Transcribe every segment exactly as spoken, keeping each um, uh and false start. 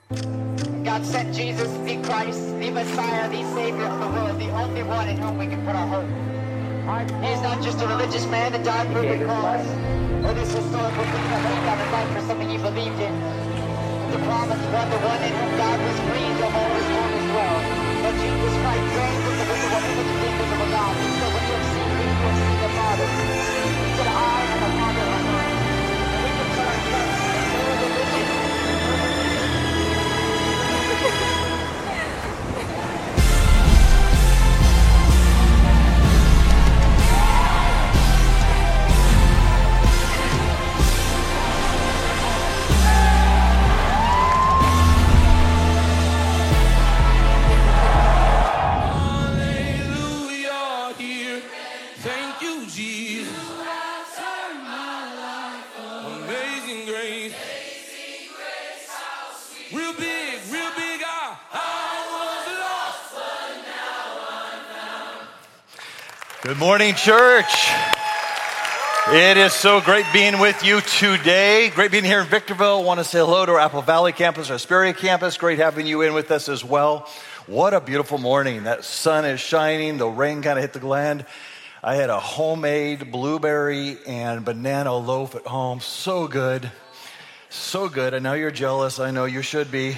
God sent Jesus, the Christ, the Messiah, the Savior of the world, the only one in whom we can put our hope. He is not just a religious man that died for a good cause, or this historical thing that laid down his life for something he believed in. The promised one, the one in whom God was pleased of all his born as well. But Jesus Christ reigns as the visible image of the invisible God. He said, when you have seen me, you have seen the Father. He said, I and the Father are one. And we can turn from their religion. Good morning, church. It is so great being with you today. Great being here in Victorville. I want to say hello to our Apple Valley campus, our Hesperia campus. Great having you in with us as well. What a beautiful morning. That sun is shining. The rain kind of hit the land. I had a homemade blueberry and banana loaf at home. So good. So good. I know you're jealous. I know you should be.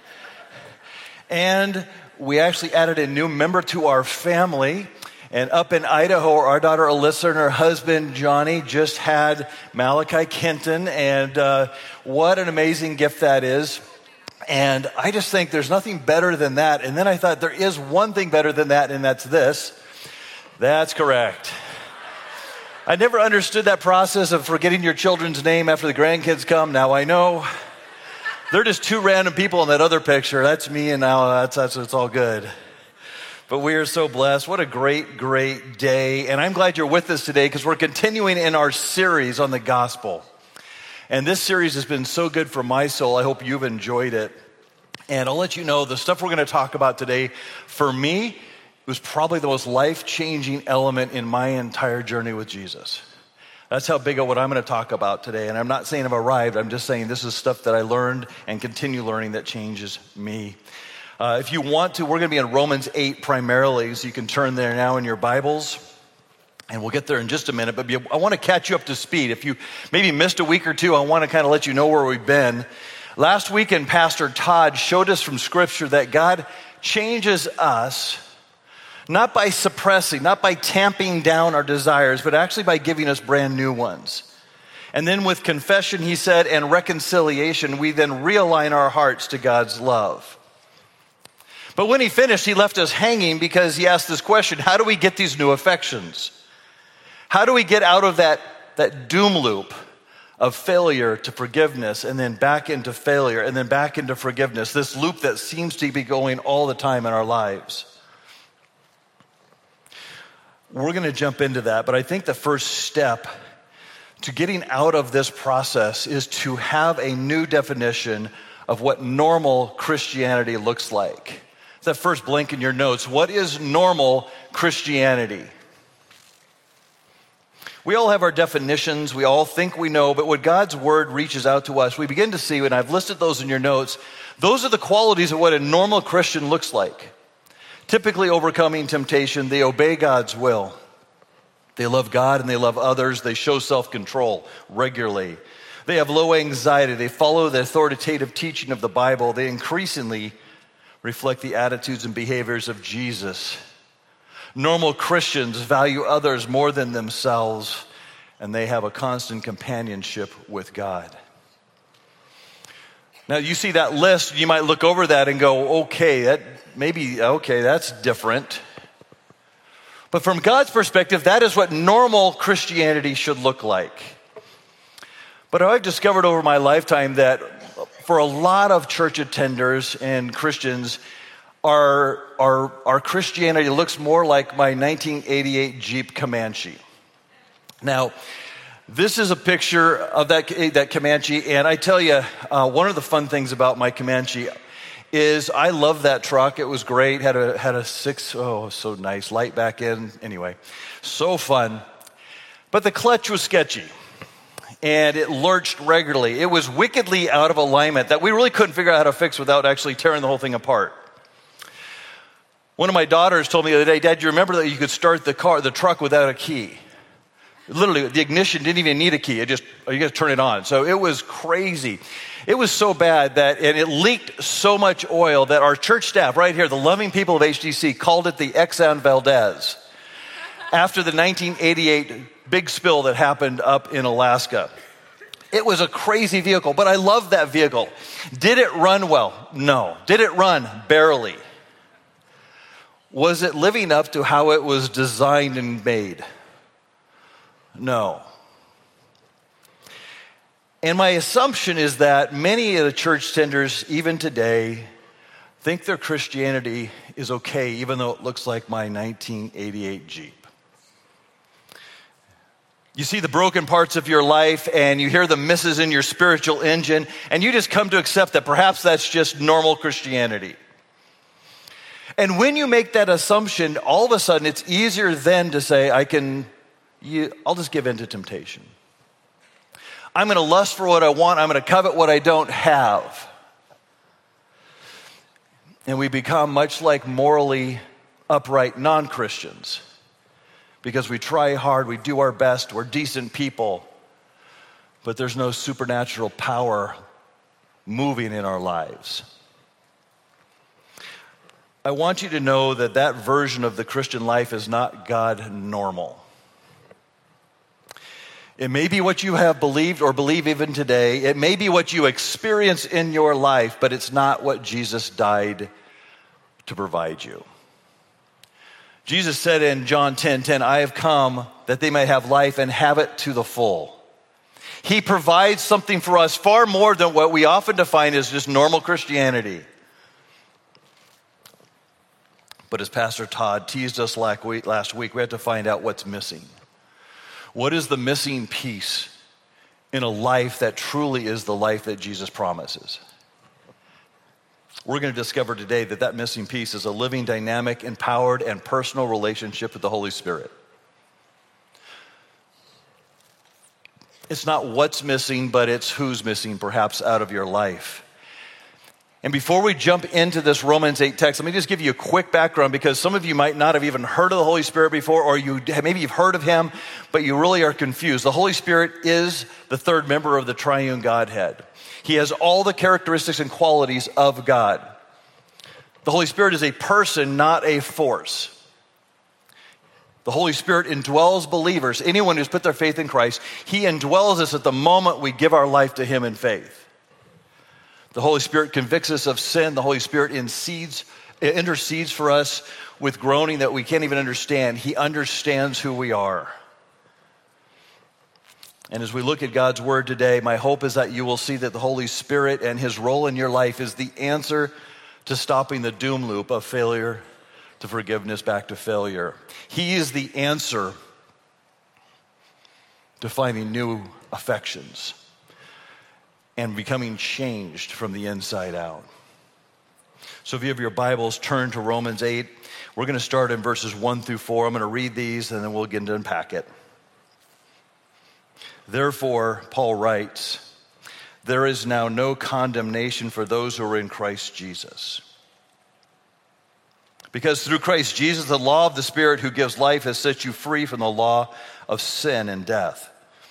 And we actually added a new member to our family. And up in Idaho, our daughter Alyssa and her husband Johnny just had Malachi Kenton, and uh, what an amazing gift that is. And I just think there's nothing better than that. And then I thought there is one thing better than that, and that's this. That's correct. I never understood that process of forgetting your children's name after the grandkids come. Now I know. They're just two random people in that other picture. That's me, and now that's, that's it's all good. But we are so blessed. What a great, great day. And I'm glad you're with us today because we're continuing in our series on the gospel. And this series has been so good for my soul. I hope you've enjoyed it. And I'll let you know the stuff we're going to talk about today, for me, was probably the most life-changing element in my entire journey with Jesus. That's how big of what I'm going to talk about today. And I'm not saying I've arrived. I'm just saying this is stuff that I learned and continue learning that changes me. Uh, if you want to, we're going to be in Romans eight primarily, so you can turn there now in your Bibles, and we'll get there in just a minute. But I want to catch you up to speed. If you maybe missed a week or two, I want to kind of let you know where we've been. Last weekend, Pastor Todd showed us from Scripture that God changes us not by suppressing, not by tamping down our desires, but actually by giving us brand new ones. And then with confession, he said, and reconciliation, we then realign our hearts to God's love. But when he finished, he left us hanging because he asked this question: how do we get these new affections? How do we get out of that, that doom loop of failure to forgiveness, and then back into failure, and then back into forgiveness, this loop that seems to be going all the time in our lives? We're going to jump into that, but I think the first step to getting out of this process is to have a new definition of what normal Christianity looks like. That first blank in your notes. What is normal Christianity? We all have our definitions. We all think we know, but when God's word reaches out to us, we begin to see, and I've listed those in your notes, those are the qualities of what a normal Christian looks like. Typically overcoming temptation, they obey God's will. They love God and they love others. They show self-control regularly. They have low anxiety. They follow the authoritative teaching of the Bible. They increasingly reflect the attitudes and behaviors of Jesus. Normal Christians value others more than themselves, and they have a constant companionship with God. Now, you see that list, you might look over that and go, okay, that maybe, okay, that's different. But from God's perspective, that is what normal Christianity should look like. But I've discovered over my lifetime that for a lot of church attenders and Christians, our, our, our Christianity looks more like my nineteen eighty-eight Jeep Comanche. Now, this is a picture of that, that Comanche, and I tell you, uh, one of the fun things about my Comanche is I love that truck. It was great. Had a had a six, oh, so nice, light back in. Anyway, so fun. But the clutch was sketchy. and it lurched regularly. It was wickedly out of alignment that we really couldn't figure out how to fix without actually tearing the whole thing apart. One of my daughters told me the other day, Dad, do you remember that you could start the car, the truck without a key? Literally, the ignition didn't even need a key. It just, oh, you got to turn it on. So it was crazy. It was so bad that, and it leaked so much oil that our church staff right here, the loving people of H D C, called it the Exxon Valdez after the nineteen eighty-eight big spill that happened up in Alaska. It was a crazy vehicle, but I loved that vehicle. Did it run well? No. Did it run? Barely. Was it living up to how it was designed and made? No. And my assumption is that many of the church tenders, even today, think their Christianity is okay, even though it looks like my nineteen eighty-eight Jeep. You see the broken parts of your life, and you hear the misses in your spiritual engine, and you just come to accept that perhaps that's just normal Christianity. And when you make that assumption, all of a sudden it's easier then to say, I can... You, I'll just give in to temptation. I'm going to lust for what I want. I'm going to covet what I don't have. And we become much like morally upright non-Christians because we try hard, we do our best, we're decent people, but there's no supernatural power moving in our lives. I want you to know that that version of the Christian life is not God normal. It may be what you have believed or believe even today. It may be what you experience in your life, but it's not what Jesus died to provide you. Jesus said in John ten ten, I have come that they may have life and have it to the full. He provides something for us far more than what we often define as just normal Christianity. But as Pastor Todd teased us last week, we had to find out what's missing. What is the missing piece in a life that truly is the life that Jesus promises? We're going to discover today that that missing piece is a living, dynamic, empowered, and personal relationship with the Holy Spirit. It's not what's missing, but it's who's missing, perhaps, out of your life. And before we jump into this Romans eight text, let me just give you a quick background because some of you might not have even heard of the Holy Spirit before, or you maybe you've heard of him, but you really are confused. The Holy Spirit is the third member of the triune Godhead. He has all the characteristics and qualities of God. The Holy Spirit is a person, not a force. The Holy Spirit indwells believers, anyone who's put their faith in Christ. He indwells us at the moment we give our life to him in faith. The Holy Spirit convicts us of sin. The Holy Spirit intercedes, intercedes for us with groaning that we can't even understand. He understands who we are. And as we look at God's word today, my hope is that you will see that the Holy Spirit and his role in your life is the answer to stopping the doom loop of failure to forgiveness back to failure. He is the answer to finding new affections and becoming changed from the inside out. So if you have your Bibles, turn to Romans eight. We're going to start in verses one through four. I'm going to read these and then we'll get to unpack it. Therefore, Paul writes, there is now no condemnation for those who are in Christ Jesus. Because through Christ Jesus, the law of the Spirit who gives life has set you free from the law of sin and death.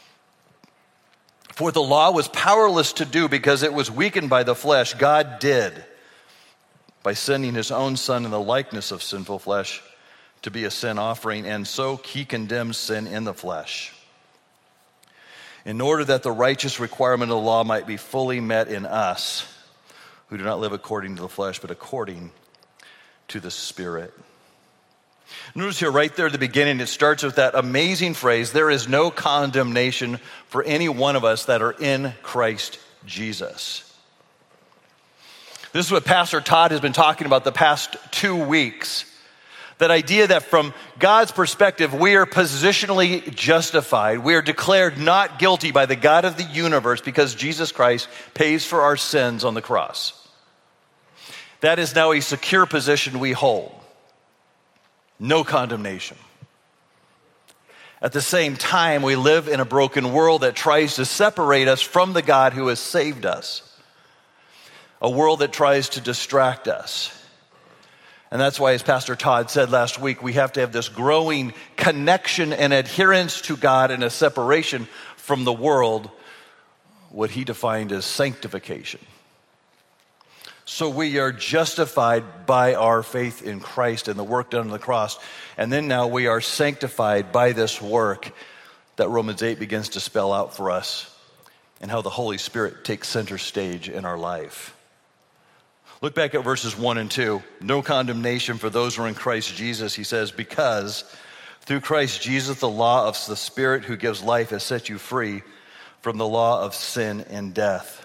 For the law was powerless to do because it was weakened by the flesh. God did by sending his own Son in the likeness of sinful flesh to be a sin offering, and so he condemns sin in the flesh, in order that the righteous requirement of the law might be fully met in us, who do not live according to the flesh, but according to the Spirit. Notice here right there at the beginning, it starts with that amazing phrase, there is no condemnation for any one of us that are in Christ Jesus. This is what Pastor Todd has been talking about the past two weeks. That idea that from God's perspective, we are positionally justified. We are declared not guilty by the God of the universe because Jesus Christ pays for our sins on the cross. That is now a secure position we hold. No condemnation. At the same time, we live in a broken world that tries to separate us from the God who has saved us. A world that tries to distract us. And that's why, as Pastor Todd said last week, we have to have this growing connection and adherence to God and a separation from the world, what he defined as sanctification. So we are justified by our faith in Christ and the work done on the cross. And then now we are sanctified by this work that Romans eight begins to spell out for us, and how the Holy Spirit takes center stage in our life. Look back at verses one and two. No condemnation for those who are in Christ Jesus, he says, because through Christ Jesus, the law of the Spirit who gives life has set you free from the law of sin and death.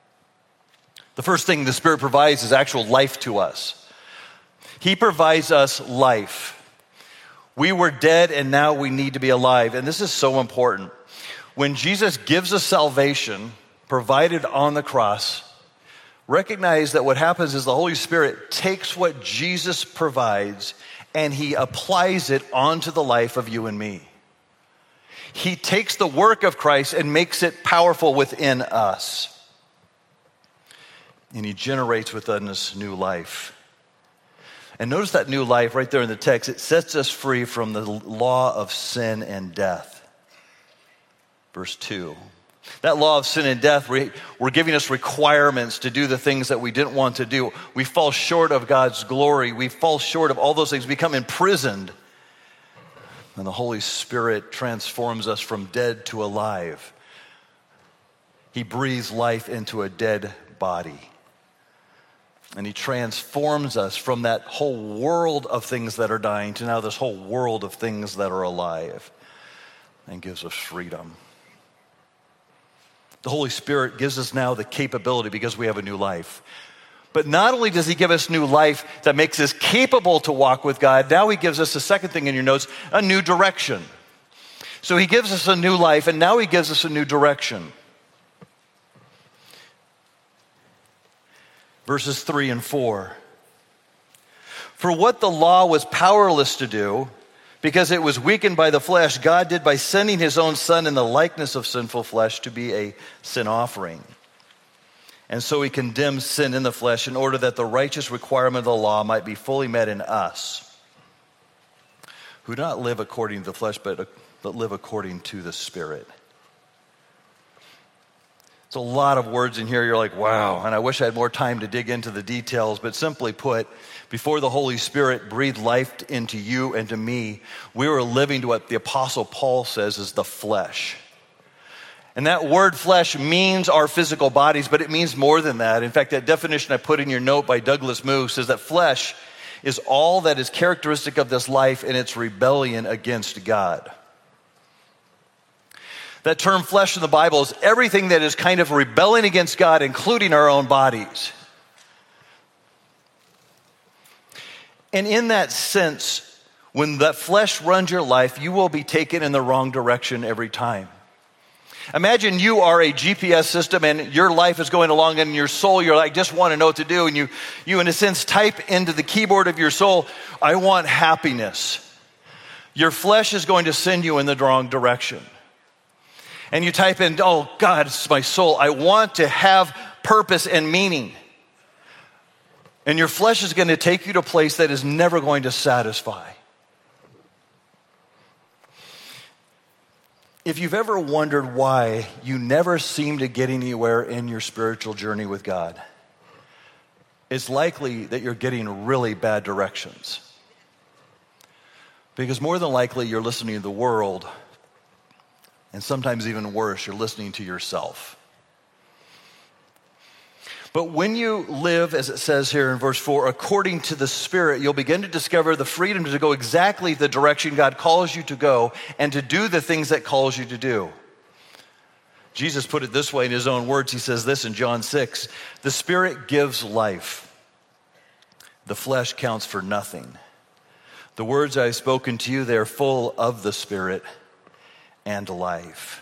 The first thing the Spirit provides is actual life to us. He provides us life. We were dead and now we need to be alive. And this is so important. When Jesus gives us salvation provided on the cross, recognize that what happens is the Holy Spirit takes what Jesus provides and he applies it onto the life of you and me. He takes the work of Christ and makes it powerful within us. And he generates within us new life. And notice that new life right there in the text. It sets us free from the law of sin and death. Verse two. That law of sin and death, we're giving us requirements to do the things that we didn't want to do. We fall short of God's glory. We fall short of all those things. We become imprisoned. And the Holy Spirit transforms us from dead to alive. He breathes life into a dead body. And he transforms us from that whole world of things that are dying to now this whole world of things that are alive, and gives us freedom. The Holy Spirit gives us now the capability because we have a new life. But not only does he give us new life that makes us capable to walk with God, now he gives us the second thing in your notes, a new direction. So he gives us a new life, and now he gives us a new direction. Verses three and four. For what the law was powerless to do, because it was weakened by the flesh, God did by sending his own Son in the likeness of sinful flesh to be a sin offering. And so he condemned sin in the flesh in order that the righteous requirement of the law might be fully met in us, who do not live according to the flesh, but, but live according to the Spirit. It's a lot of words in here. You're like, wow. And I wish I had more time to dig into the details. But simply put, before the Holy Spirit breathed life into you and to me, we were living to what the Apostle Paul says is the flesh. And that word flesh means our physical bodies, but it means more than that. In fact, that definition I put in your note by Douglas Moo says that flesh is all that is characteristic of this life in its rebellion against God. That term flesh in the Bible is everything that is kind of rebelling against God, including our own bodies. And in that sense, when that flesh runs your life, you will be taken in the wrong direction every time. Imagine you are a G P S system and your life is going along, and your soul, you're like, just want to know what to do. And you, you in a sense, type into the keyboard of your soul, I want happiness. Your flesh is going to send you in the wrong direction. And you type in, oh God, it's my soul. I want to have purpose and meaning. And your flesh is going to take you to a place that is never going to satisfy. If you've ever wondered why you never seem to get anywhere in your spiritual journey with God, it's likely that you're getting really bad directions. Because more than likely you're listening to the world, and sometimes even worse, you're listening to yourself. But when you live, as it says here in verse four, according to the Spirit, you'll begin to discover the freedom to go exactly the direction God calls you to go and to do the things that calls you to do. Jesus put it this way in his own words. He says this in John six, the Spirit gives life. The flesh counts for nothing. The words I have spoken to you, they are full of the Spirit and life.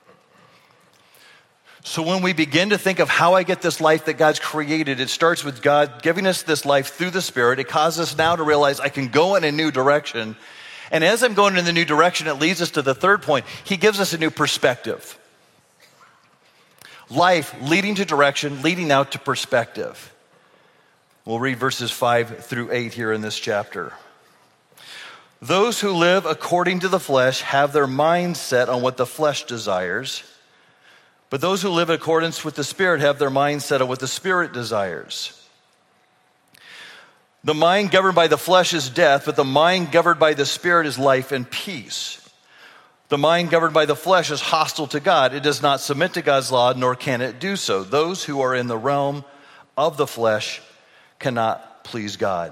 So when we begin to think of how I get this life that God's created, it starts with God giving us this life through the Spirit. It causes us now to realize I can go in a new direction. And as I'm going in the new direction, it leads us to the third point. He gives us a new perspective. Life leading to direction, leading out to perspective. We'll read verses five through eight here in this chapter. Those who live according to the flesh have their mind set on what the flesh desires. But those who live in accordance with the Spirit have their mind set on what the Spirit desires. The mind governed by the flesh is death, but the mind governed by the Spirit is life and peace. The mind governed by the flesh is hostile to God. It does not submit to God's law, nor can it do so. Those who are in the realm of the flesh cannot please God.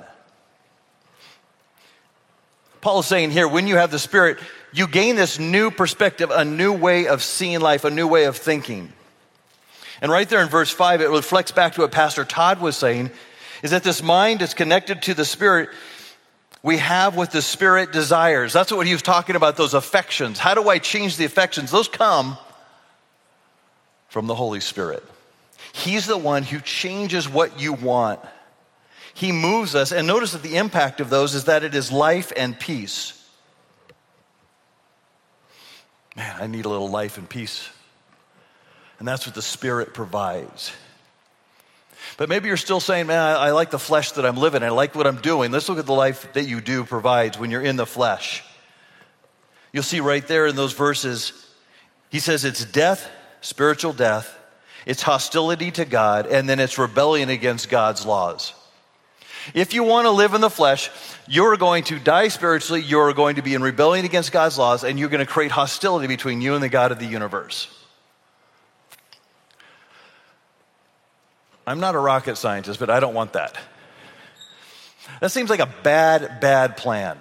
Paul is saying here, when you have the Spirit, you gain this new perspective, a new way of seeing life, a new way of thinking. And right there in verse five, it reflects back to what Pastor Todd was saying, is that this mind is connected to the Spirit. We have what the Spirit desires. That's what he was talking about, those affections. How do I change the affections? Those come from the Holy Spirit. He's the one who changes what you want. He moves us, and notice that the impact of those is that it is life and peace. Man, I need a little life and peace. And that's what the Spirit provides. But maybe you're still saying, man, I, I like the flesh that I'm living. I like what I'm doing. Let's look at the life that you do provides when you're in the flesh. You'll see right there in those verses, he says it's death, spiritual death. It's hostility to God, and then it's rebellion against God's laws. If you want to live in the flesh, you're going to die spiritually, you're going to be in rebellion against God's laws, and you're going to create hostility between you and the God of the universe. I'm not a rocket scientist, but I don't want that. That seems like a bad, bad plan.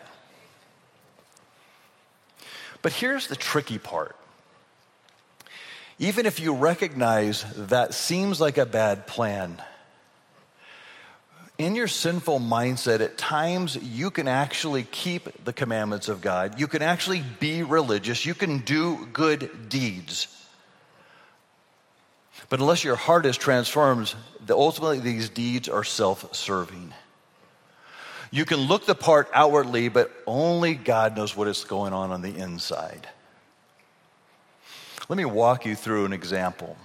But here's the tricky part. Even if you recognize that seems like a bad plan, in your sinful mindset, at times you can actually keep the commandments of God. You can actually be religious. You can do good deeds. But unless your heart is transformed, ultimately these deeds are self-serving. You can look the part outwardly, but only God knows what is going on on the inside. Let me walk you through an example.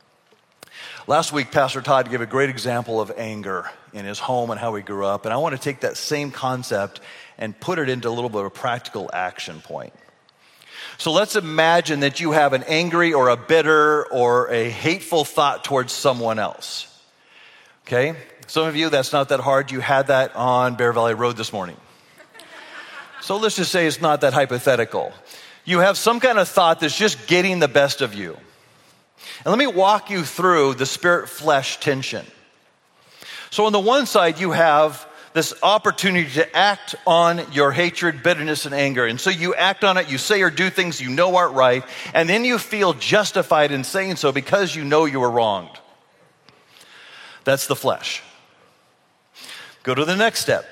Last week, Pastor Todd gave a great example of anger in his home and how he grew up. And I want to take that same concept and put it into a little bit of a practical action point. So let's imagine that you have an angry or a bitter or a hateful thought towards someone else. Okay? Some of you, that's not that hard. You had that on Bear Valley Road this morning. So let's just say it's not that hypothetical. You have some kind of thought that's just getting the best of you. And let me walk you through the spirit-flesh tension. So on the one side, you have this opportunity to act on your hatred, bitterness, and anger. And so you act on it, you say or do things you know aren't right, and then you feel justified in saying so because you know you were wronged. That's the flesh. Go to the next step.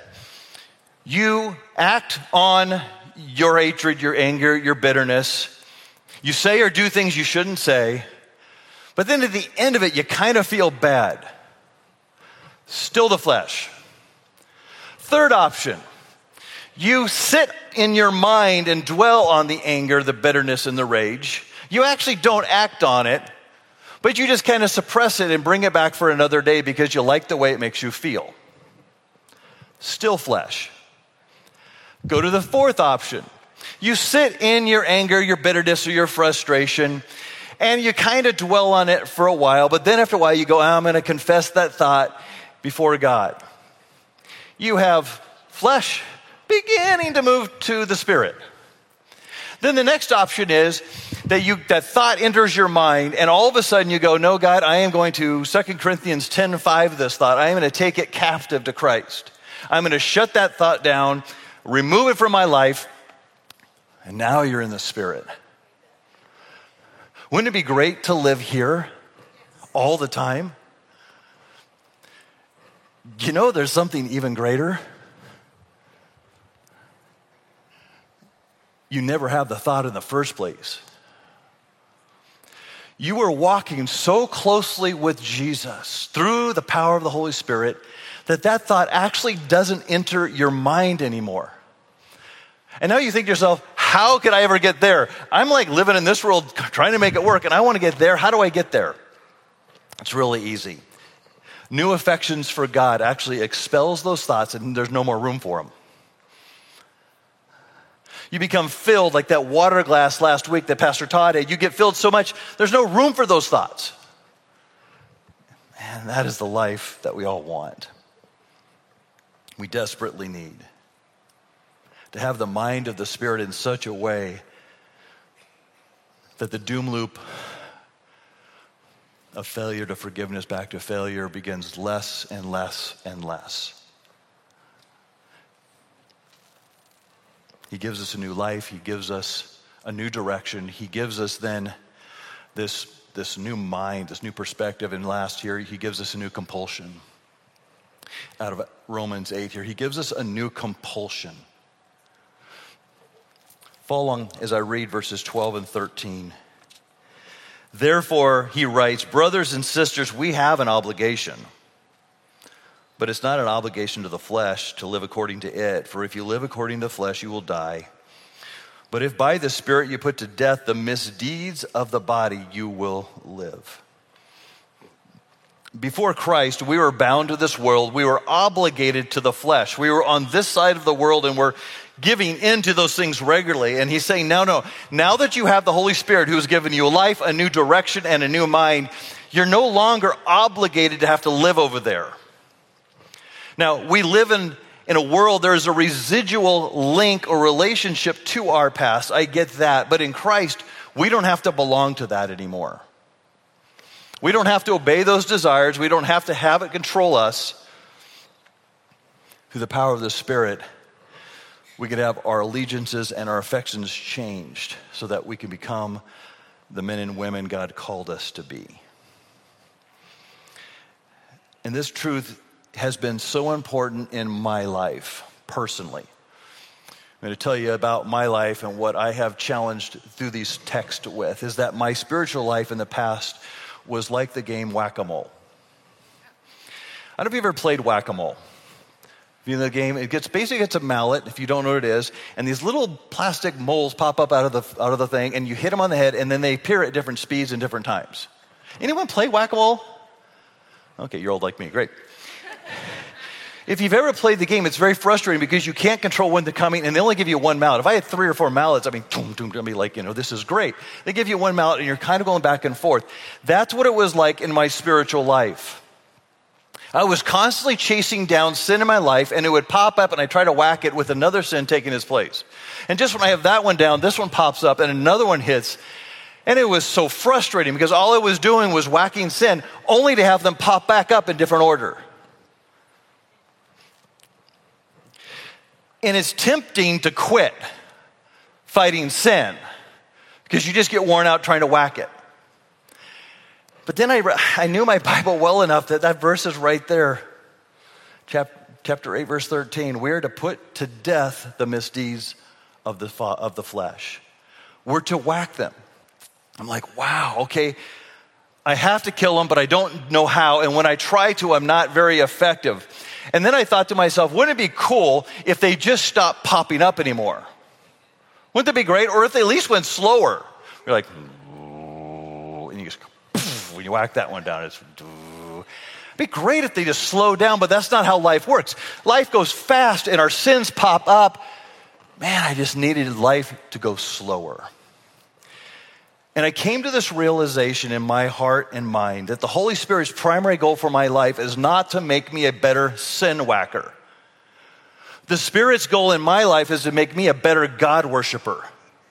You act on your hatred, your anger, your bitterness. You say or do things you shouldn't say. But then at the end of it, you kind of feel bad. Still the flesh. Third option. You sit in your mind and dwell on the anger, the bitterness, and the rage. You actually don't act on it, but you just kind of suppress it and bring it back for another day because you like the way it makes you feel. Still flesh. Go to the fourth option. You sit in your anger, your bitterness, or your frustration, and you kind of dwell on it for a while, but then after a while you go, I'm going to confess that thought before God. You have flesh beginning to move to the spirit. Then the next option is that you that thought enters your mind, and all of a sudden you go, no, God, I am going to, Second Corinthians ten five, this thought. I am going to take it captive to Christ. I'm going to shut that thought down, remove it from my life, and now you're in the spirit. Wouldn't it be great to live here all the time? You know, there's something even greater. You never have the thought in the first place. You are walking so closely with Jesus through the power of the Holy Spirit that that thought actually doesn't enter your mind anymore. And now you think to yourself, how could I ever get there? I'm like living in this world trying to make it work, and I want to get there. How do I get there? It's really easy. New affections for God actually expels those thoughts, and there's no more room for them. You become filled like that water glass last week that Pastor Todd had. You get filled so much, there's no room for those thoughts. And that is the life that we all want. We desperately need to have the mind of the Spirit in such a way that the doom loop of failure to forgiveness back to failure begins less and less and less. He gives us a new life. He gives us a new direction. He gives us then this, this new mind, this new perspective. And last here, he gives us a new compulsion. Out of Romans eight here, he gives us a new compulsion. Follow along as I read verses twelve and thirteen. Therefore, he writes, brothers and sisters, we have an obligation. But it's not an obligation to the flesh to live according to it. For if you live according to the flesh, you will die. But if by the Spirit you put to death the misdeeds of the body, you will live. Before Christ, we were bound to this world. We were obligated to the flesh. We were on this side of the world, and we're giving into those things regularly. And he's saying, no, no. Now that you have the Holy Spirit who has given you a life, a new direction, and a new mind, you're no longer obligated to have to live over there. Now, we live in, in a world, there's a residual link or relationship to our past. I get that. But in Christ, we don't have to belong to that anymore. We don't have to obey those desires. We don't have to have it control us. Through the power of the Spirit, we can have our allegiances and our affections changed so that we can become the men and women God called us to be. And this truth has been so important in my life, personally. I'm going to tell you about my life and what I have challenged through these texts with, is that my spiritual life in the past was like the game Whack-A-Mole. I don't know if you've ever played Whack-A-Mole. You know the game, it gets basically it's a mallet, if you don't know what it is, and these little plastic moles pop up out of the out of the thing, and you hit them on the head, and then they appear at different speeds and different times. Anyone play Whack-A-Mole? Okay, you're old like me, great. If you've ever played the game, it's very frustrating because you can't control when they're coming, and they only give you one mallet. If I had three or four mallets, I mean, boom, boom, I'd be like, you know, this is great. They give you one mallet, and you're kind of going back and forth. That's what it was like in my spiritual life. I was constantly chasing down sin in my life, and it would pop up, and I'd try to whack it with another sin taking its place. And just when I have that one down, this one pops up, and another one hits. And it was so frustrating because all I was doing was whacking sin, only to have them pop back up in different order. And it's tempting to quit fighting sin because you just get worn out trying to whack it. But then I, I knew my Bible well enough that that verse is right there. Chap, chapter eight, verse thirteen. We're to put to death the misdeeds of the, of the flesh. We're to whack them. I'm like, wow, okay. I have to kill them, but I don't know how. And when I try to, I'm not very effective. And then I thought to myself, wouldn't it be cool if they just stopped popping up anymore? Wouldn't that be great? Or if they at least went slower. You're like, and you just, when you whack that one down, it's, it'd be great if they just slow down, but that's not how life works. Life goes fast and our sins pop up. Man, I just needed life to go slower. And I came to this realization in my heart and mind that the Holy Spirit's primary goal for my life is not to make me a better sin whacker. The Spirit's goal in my life is to make me a better God worshiper.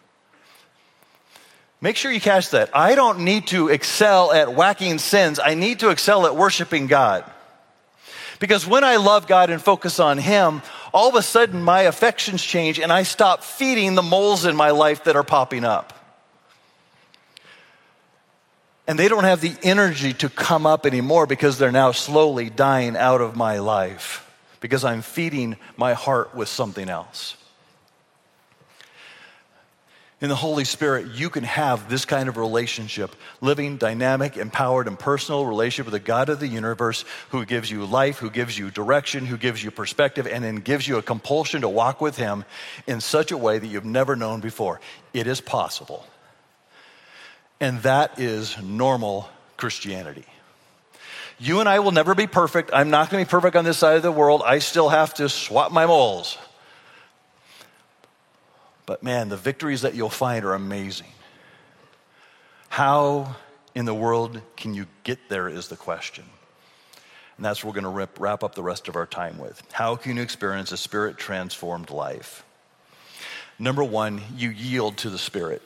Make sure you catch that. I don't need to excel at whacking sins. I need to excel at worshiping God. Because when I love God and focus on Him, all of a sudden my affections change and I stop feeding the moles in my life that are popping up. And they don't have the energy to come up anymore because they're now slowly dying out of my life because I'm feeding my heart with something else. In the Holy Spirit, you can have this kind of relationship, living, dynamic, empowered, and personal relationship with the God of the universe who gives you life, who gives you direction, who gives you perspective, and then gives you a compulsion to walk with him in such a way that you've never known before. It is possible. And that is normal Christianity. You and I will never be perfect. I'm not going to be perfect on this side of the world. I still have to swap my moles. But man, the victories that you'll find are amazing. How in the world can you get there is the question. And that's what we're going to wrap up the rest of our time with. How can you experience a Spirit-transformed life? Number one, you yield to the Spirit.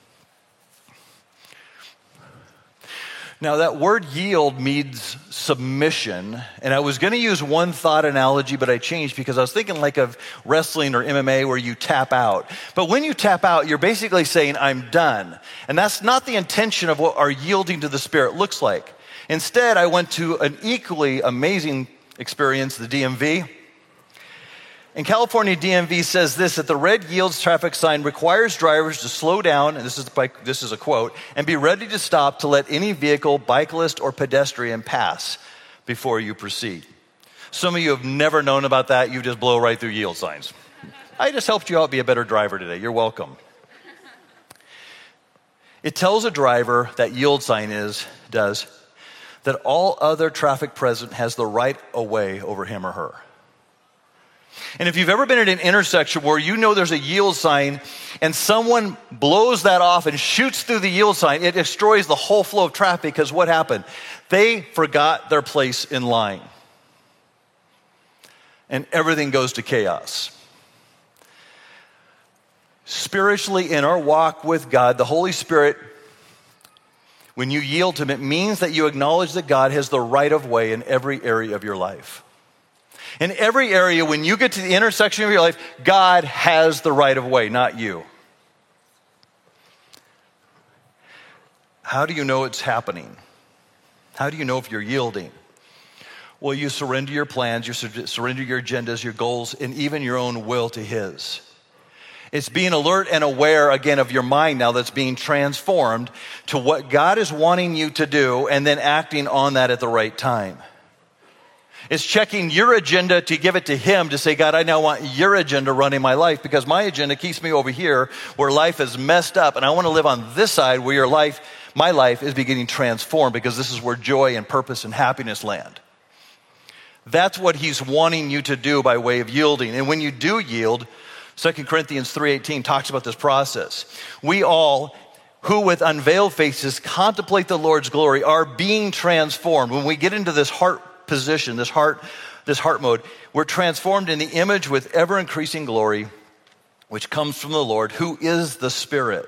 Now, that word yield means submission, and I was going to use one thought analogy, but I changed because I was thinking like of wrestling or M M A where you tap out. But when you tap out, you're basically saying, I'm done. And that's not the intention of what our yielding to the Spirit looks like. Instead, I went to an equally amazing experience, the D M V. In California, D M V says this, that the red yields traffic sign requires drivers to slow down, and this is, this is a quote, and be ready to stop to let any vehicle, bicyclist, or pedestrian pass before you proceed. Some of you have never known about that. You just blow right through yield signs. I just helped you out be a better driver today. You're welcome. It tells a driver, that yield sign is, does, that all other traffic present has the right of way over him or her. And if you've ever been at an intersection where you know there's a yield sign and someone blows that off and shoots through the yield sign, it destroys the whole flow of traffic because what happened? They forgot their place in line. And everything goes to chaos. Spiritually, in our walk with God, the Holy Spirit, when you yield to him, it means that you acknowledge that God has the right of way in every area of your life. In every area, when you get to the intersection of your life, God has the right of way, not you. How do you know it's happening? How do you know if you're yielding? Well, you surrender your plans, you surrender your agendas, your goals, and even your own will to his. It's being alert and aware, again, of your mind now that's being transformed to what God is wanting you to do and then acting on that at the right time. It's checking your agenda to give it to him to say, God, I now want your agenda running my life because my agenda keeps me over here where life is messed up and I want to live on this side where your life, my life is beginning transformed because this is where joy and purpose and happiness land. That's what he's wanting you to do by way of yielding. And when you do yield, Second Corinthians three eighteen talks about this process. We all who with unveiled faces contemplate the Lord's glory are being transformed. When we get into this heart position, this heart, this heart mode, we're transformed in the image with ever-increasing glory, which comes from the Lord, who is the Spirit.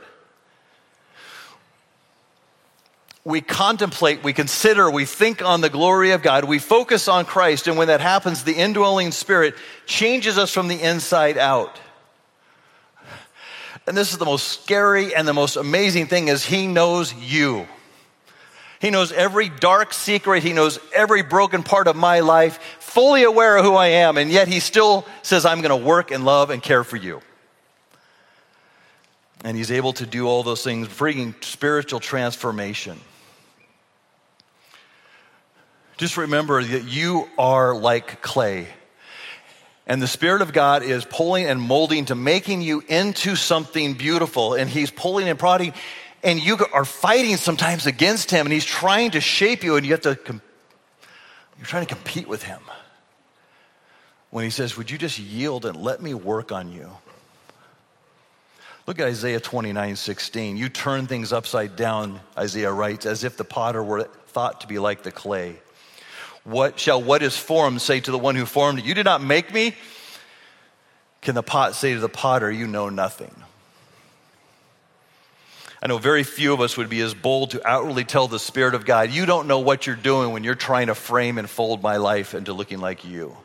We contemplate, we consider, we think on the glory of God, we focus on Christ, and when that happens, the indwelling Spirit changes us from the inside out. And this is the most scary and the most amazing thing is he knows you. He knows every dark secret. He knows every broken part of my life, fully aware of who I am. And yet he still says, I'm going to work and love and care for you. And he's able to do all those things, bringing spiritual transformation. Just remember that you are like clay. And the Spirit of God is pulling and molding to making you into something beautiful. And he's pulling and prodding. And you are fighting sometimes against him, and he's trying to shape you, and you have to, com- you're trying to compete with him. When he says, would you just yield and let me work on you? Look at Isaiah twenty-nine sixteen. You turn things upside down, Isaiah writes, as if the potter were thought to be like the clay. What shall what is formed say to the one who formed it? You did not make me? Can the pot say to the potter, you know nothing? I know very few of us would be as bold to outwardly tell the Spirit of God, you don't know what you're doing when you're trying to frame and fold my life into looking like you.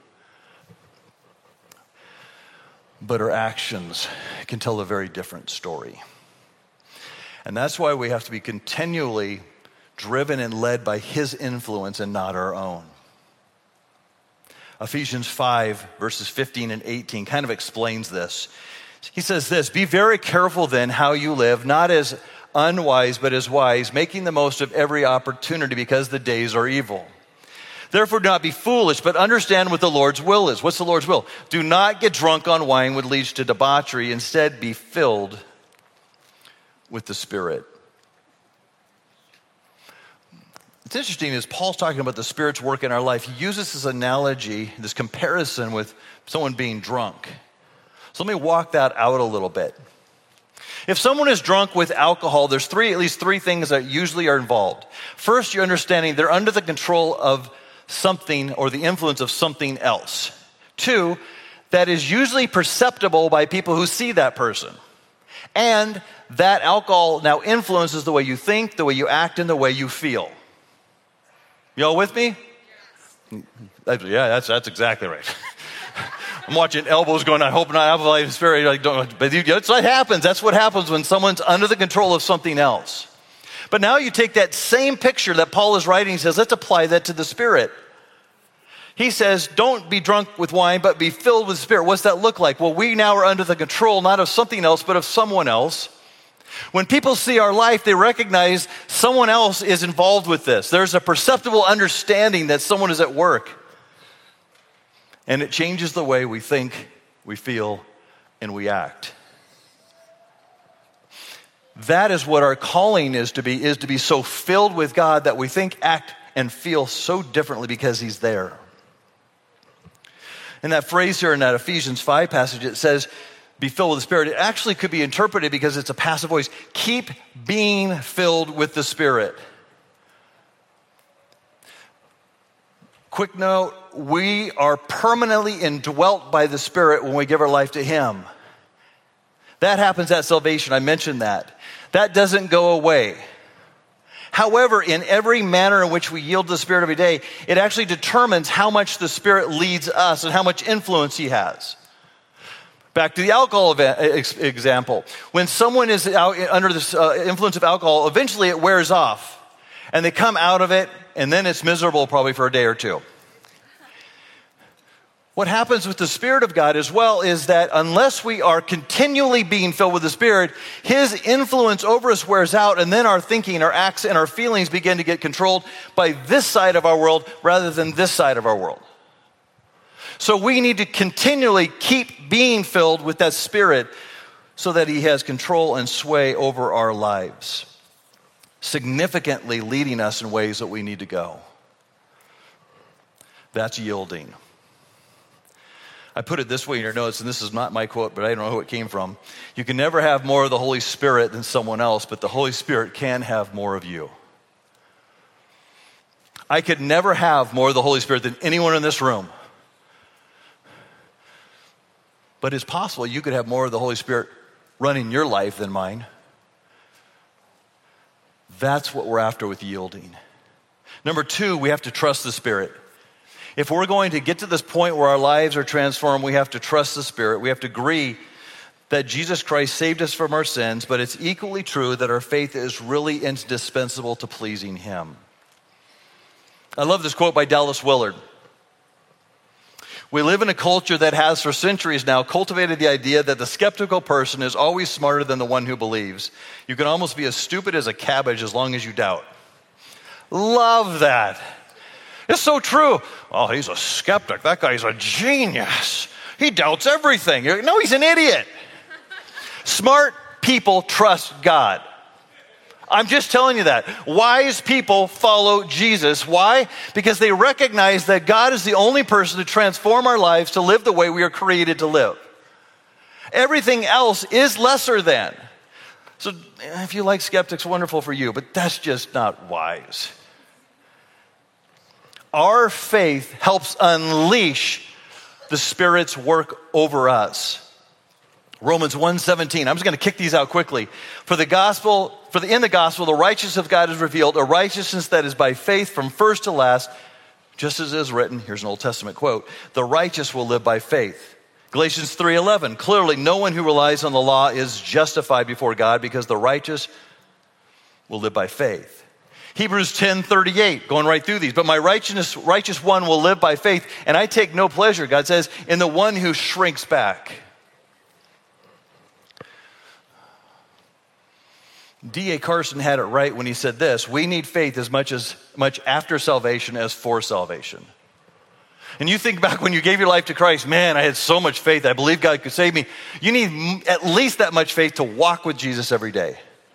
But our actions can tell a very different story. And that's why we have to be continually driven and led by his influence and not our own. Ephesians five, verses fifteen and eighteen kind of explains this. He says this, be very careful then how you live, not as unwise, but as wise, making the most of every opportunity because the days are evil. Therefore, do not be foolish, but understand what the Lord's will is. What's the Lord's will? Do not get drunk on wine, which leads to debauchery. Instead, be filled with the Spirit. It's interesting as Paul's talking about the Spirit's work in our life, he uses this analogy, this comparison with someone being drunk. So let me walk that out a little bit. If someone is drunk with alcohol, there's three, at least three things that usually are involved. First, you're understanding they're under the control of something or the influence of something else. Two, that is usually perceptible by people who see that person. And that alcohol now influences the way you think, the way you act, and the way you feel. Y'all with me? Yes. Yeah, that's that's exactly right. I'm watching elbows going, I hope not. I have spirit. Like, don't, but that's what happens. That's what happens when someone's under the control of something else. But now you take that same picture that Paul is writing, he says, let's apply that to the Spirit. He says, don't be drunk with wine, but be filled with the Spirit. What's that look like? Well, we now are under the control, not of something else, but of someone else. When people see our life, they recognize someone else is involved with this. There's a perceptible understanding that someone is at work. And it changes the way we think, we feel, and we act. That is what our calling is to be, is to be so filled with God that we think, act, and feel so differently because He's there. And that phrase here in that Ephesians five passage, it says, be filled with the Spirit. It actually could be interpreted because it's a passive voice. Keep being filled with the Spirit. Quick note, we are permanently indwelt by the Spirit when we give our life to Him. That happens at salvation. I mentioned that. That doesn't go away. However, in every manner in which we yield to the Spirit every day, it actually determines how much the Spirit leads us and how much influence He has. Back to the alcohol example. When someone is out under the influence of alcohol, eventually it wears off. And they come out of it, and then it's miserable probably for a day or two. What happens with the Spirit of God as well is that unless we are continually being filled with the Spirit, His influence over us wears out, and then our thinking, our acts, and our feelings begin to get controlled by this side of our world rather than this side of our world. So we need to continually keep being filled with that Spirit so that He has control and sway over our lives, significantly leading us in ways that we need to go. That's yielding. I put it this way in your notes, and this is not my quote, but I don't know who it came from. You can never have more of the Holy Spirit than someone else, but the Holy Spirit can have more of you. I could never have more of the Holy Spirit than anyone in this room. But it's possible you could have more of the Holy Spirit running your life than mine. That's what we're after with yielding. Number two, we have to trust the Spirit. If we're going to get to this point where our lives are transformed, we have to trust the Spirit. We have to agree that Jesus Christ saved us from our sins, but it's equally true that our faith is really indispensable to pleasing Him. I love this quote by Dallas Willard. We live in a culture that has for centuries now cultivated the idea that the skeptical person is always smarter than the one who believes. You can almost be as stupid as a cabbage as long as you doubt. Love that. It's so true. Oh, he's a skeptic. That guy's a genius. He doubts everything. No, he's an idiot. Smart people trust God. I'm just telling you that. Wise people follow Jesus. Why? Because they recognize that God is the only person to transform our lives to live the way we are created to live. Everything else is lesser than. So if you like skeptics, wonderful for you, but that's just not wise. Our faith helps unleash the Spirit's work over us. Romans one seventeen. I'm just going to kick these out quickly. For the gospel, for the in the gospel, the righteousness of God is revealed, a righteousness that is by faith from first to last, just as it is written. Here's an Old Testament quote. The righteous will live by faith. Galatians three eleven. Clearly, no one who relies on the law is justified before God because the righteous will live by faith. Hebrews ten thirty-eight, going right through these. But my righteous, righteous one will live by faith, and I take no pleasure, God says, in the one who shrinks back. D A Carson had it right when he said this: we need faith as much as much after salvation as for salvation. And you think back when you gave your life to Christ, man, I had so much faith. I believed God could save me. You need at least that much faith to walk with Jesus every day.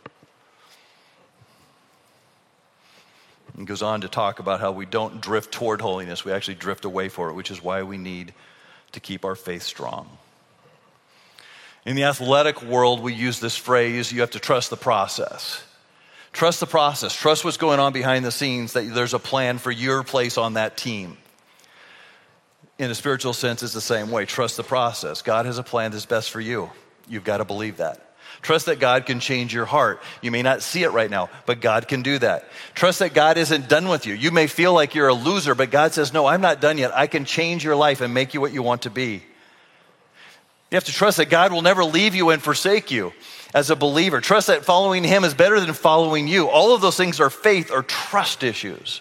He goes on to talk about how we don't drift toward holiness. We actually drift away from it, which is why we need to keep our faith strong. In the athletic world, we use this phrase, you have to trust the process. Trust the process. Trust what's going on behind the scenes, that there's a plan for your place on that team. In a spiritual sense, it's the same way. Trust the process. God has a plan that's best for you. You've got to believe that. Trust that God can change your heart. You may not see it right now, but God can do that. Trust that God isn't done with you. You may feel like you're a loser, but God says, no, I'm not done yet. I can change your life and make you what you want to be. You have to trust that God will never leave you and forsake you as a believer. Trust that following Him is better than following you. All of those things are faith or trust issues.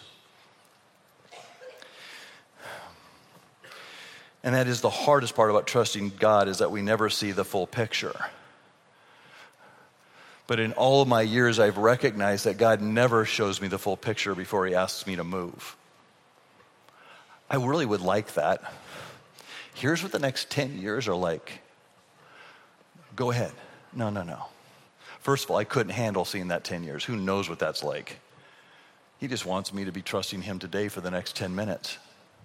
And that is the hardest part about trusting God, is that we never see the full picture. But in all of my years, I've recognized that God never shows me the full picture before He asks me to move. I really would like that. Here's what the next ten years are like. Go ahead. No, no, no. First of all, I couldn't handle seeing that ten years. Who knows what that's like? He just wants me to be trusting Him today for the next ten minutes.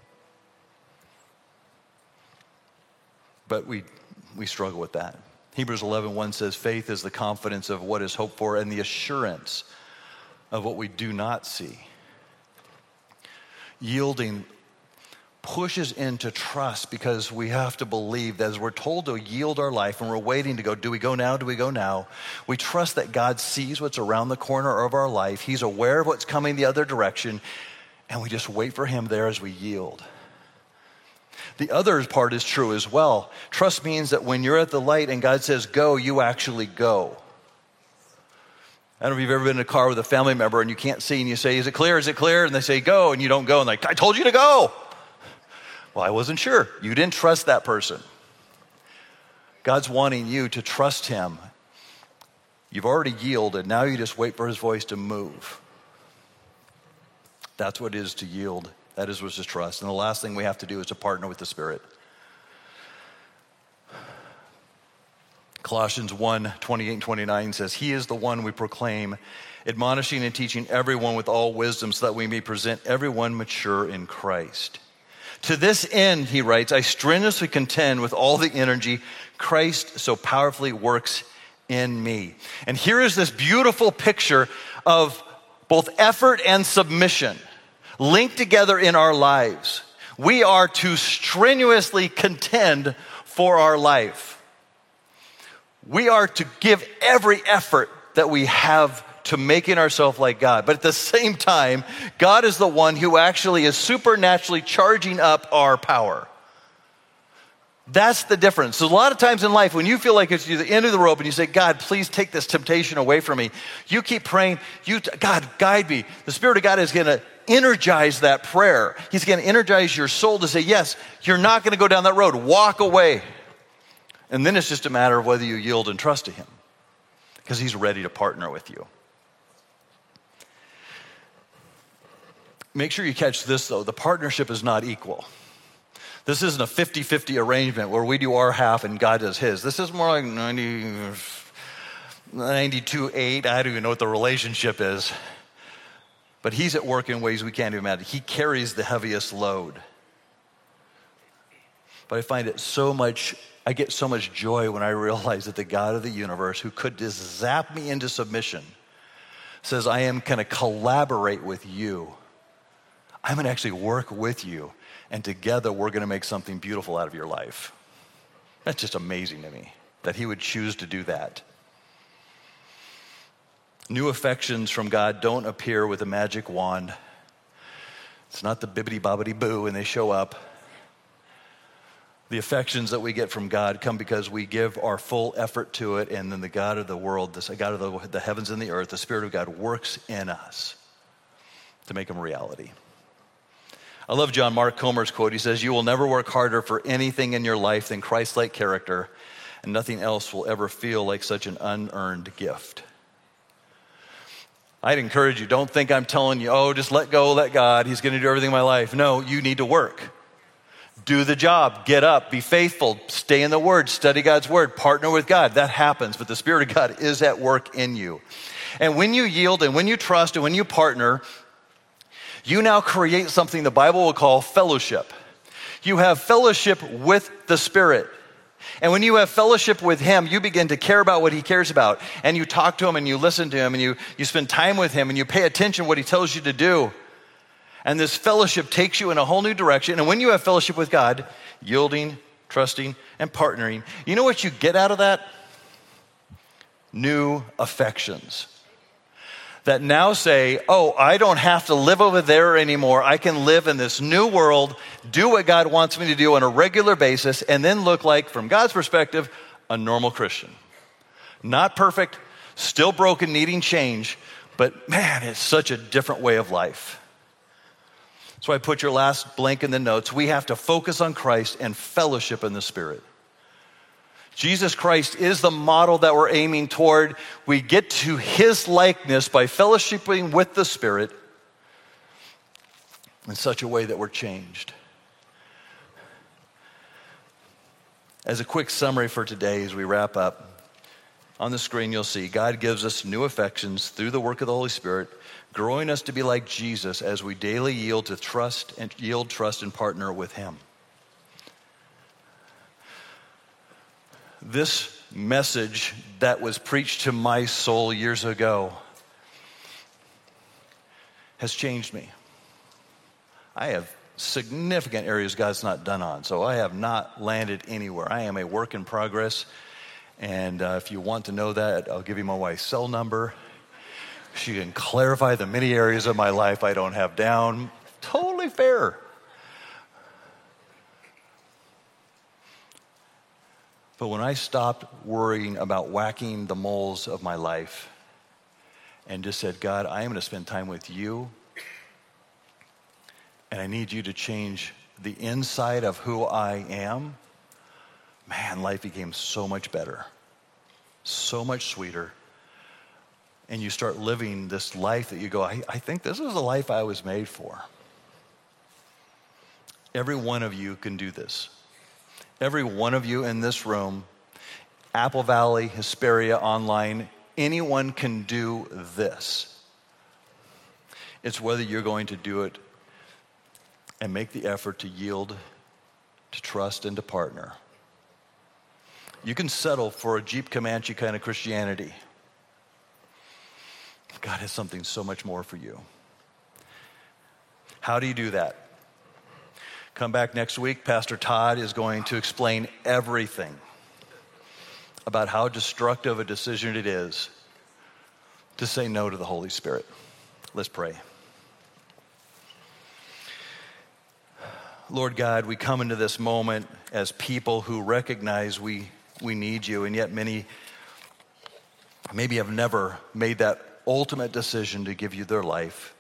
But we we struggle with that. Hebrews eleven one says, faith is the confidence of what is hoped for and the assurance of what we do not see. Yielding pushes into trust, because we have to believe that as we're told to yield our life and we're waiting to go, do we go now, do we go now? We trust that God sees what's around the corner of our life. He's aware of what's coming the other direction, and we just wait for Him there as we yield. The other part is true as well. Trust means that when you're at the light and God says go, you actually go. I don't know if you've ever been in a car with a family member and you can't see, and you say, is it clear, is it clear? And they say go, and you don't go, and like, I told you to go. Well, I wasn't sure. You didn't trust that person. God's wanting you to trust Him. You've already yielded. Now you just wait for His voice to move. That's what it is to yield. That is what's to trust. And the last thing we have to do is to partner with the Spirit. Colossians one twenty-eight and twenty-nine says, He is the one we proclaim, admonishing and teaching everyone with all wisdom, so that we may present everyone mature in Christ. To this end, he writes, I strenuously contend with all the energy Christ so powerfully works in me. And here is this beautiful picture of both effort and submission linked together in our lives. We are to strenuously contend for our life. We are to give every effort that we have to making ourselves like God. But at the same time, God is the one who actually is supernaturally charging up our power. That's the difference. So a lot of times in life, when you feel like it's the end of the rope and you say, God, please take this temptation away from me, you keep praying, you, God, guide me. The Spirit of God is going to energize that prayer. He's going to energize your soul to say, yes, you're not going to go down that road. Walk away. And then it's just a matter of whether you yield and trust to Him, because He's ready to partner with you. Make sure you catch this, though. The partnership is not equal. This isn't a fifty-fifty arrangement where we do our half and God does His. This is more like ninety, ninety-two eight. I don't even know what the relationship is. But He's at work in ways we can't even imagine. He carries the heaviest load. But I find it so much, I get so much joy when I realize that the God of the universe, who could just zap me into submission, says, I am going to collaborate with you. I'm going to actually work with you, and together we're going to make something beautiful out of your life. That's just amazing to me, that He would choose to do that. New affections from God don't appear with a magic wand. It's not the bibbidi-bobbidi-boo and they show up. The affections that we get from God come because we give our full effort to it, and then the God of the world, the God of the, the heavens and the earth, the Spirit of God works in us to make them a reality. I love John Mark Comer's quote. He says, you will never work harder for anything in your life than Christ-like character, and nothing else will ever feel like such an unearned gift. I'd encourage you, don't think I'm telling you, oh, just let go, let God, he's going to do everything in my life. No, you need to work. Do the job, get up, be faithful, stay in the Word, study God's Word, partner with God. That happens, but the Spirit of God is at work in you. And when you yield and when you trust and when you partner, you now create something the Bible will call fellowship. You have fellowship with the Spirit. And when you have fellowship with him, you begin to care about what he cares about. And you talk to him and you listen to him and you, you spend time with him and you pay attention to what he tells you to do. And this fellowship takes you in a whole new direction. And when you have fellowship with God, yielding, trusting, and partnering, you know what you get out of that? New affections. That now say, oh, I don't have to live over there anymore. I can live in this new world, do what God wants me to do on a regular basis, and then look like, from God's perspective, a normal Christian. Not perfect, still broken, needing change, but man, it's such a different way of life. So I put your last blank in the notes. We have to focus on Christ and fellowship in the Spirit. Jesus Christ is the model that we're aiming toward. We get to his likeness by fellowshipping with the Spirit in such a way that we're changed. As a quick summary for today as we wrap up, on the screen you'll see God gives us new affections through the work of the Holy Spirit, growing us to be like Jesus as we daily yield to trust and yield, trust, and partner with him. This message that was preached to my soul years ago has changed me. I have significant areas God's not done on, so I have not landed anywhere. I am a work in progress, and uh, if you want to know that, I'll give you my wife's cell number. She can clarify the many areas of my life I don't have down. Totally fair. But when I stopped worrying about whacking the moles of my life and just said, God, I am going to spend time with you, and I need you to change the inside of who I am, man, life became so much better, so much sweeter. And you start living this life that you go, I, I think this is the life I was made for. Every one of you can do this. Every one of you in this room, Apple Valley, Hesperia, online, anyone can do this. It's whether you're going to do it and make the effort to yield, to trust, and to partner. You can settle for a Jeep Comanche kind of Christianity. God has something so much more for you. How do you do that? Come back next week. Pastor Todd is going to explain everything about how destructive a decision it is to say no to the Holy Spirit. Let's pray. Lord God, we come into this moment as people who recognize we, we need you, and yet many maybe have never made that ultimate decision to give you their life.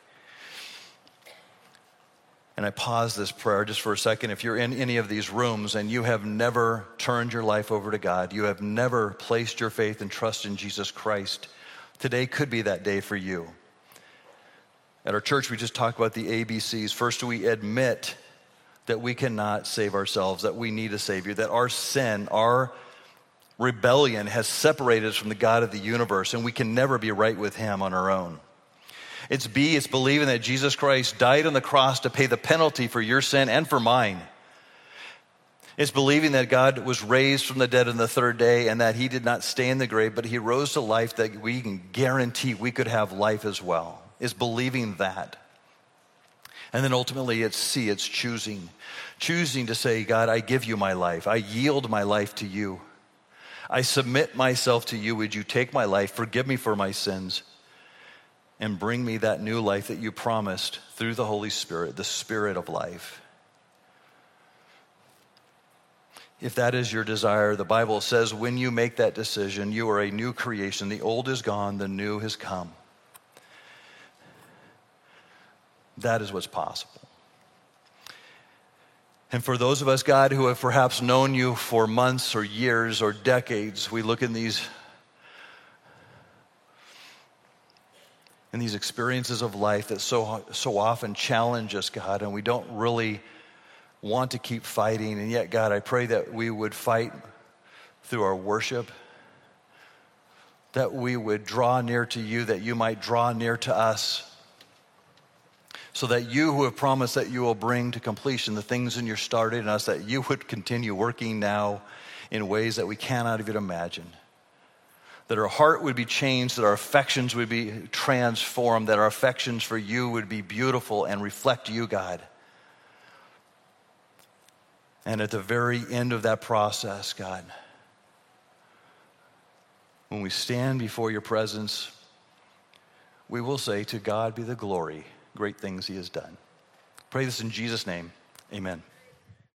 And I pause this prayer just for a second. If you're in any of these rooms and you have never turned your life over to God, you have never placed your faith and trust in Jesus Christ, today could be that day for you. At our church, we just talked about the A B Cs. First, we admit that we cannot save ourselves, that we need a Savior, that our sin, our rebellion has separated us from the God of the universe, and we can never be right with him on our own. It's B, it's believing that Jesus Christ died on the cross to pay the penalty for your sin and for mine. It's believing that God was raised from the dead on the third day and that he did not stay in the grave, but he rose to life that we can guarantee we could have life as well. It's believing that. And then ultimately it's C, it's choosing. Choosing to say, God, I give you my life. I yield my life to you. I submit myself to you. Would you take my life, forgive me for my sins, and bring me that new life that you promised through the Holy Spirit, the Spirit of life. If that is your desire, the Bible says when you make that decision, you are a new creation. The old is gone, the new has come. That is what's possible. And for those of us, God, who have perhaps known you for months or years or decades, we look in these in these experiences of life that so, so often challenge us, God, and we don't really want to keep fighting. And yet, God, I pray that we would fight through our worship, that we would draw near to you, that you might draw near to us, so that you who have promised that you will bring to completion the things in your started in us, that you would continue working now in ways that we cannot even imagine. That our heart would be changed, that our affections would be transformed, that our affections for you would be beautiful and reflect you, God. And at the very end of that process, God, when we stand before your presence, we will say, to God be the glory, great things he has done. Pray this in Jesus' name, amen.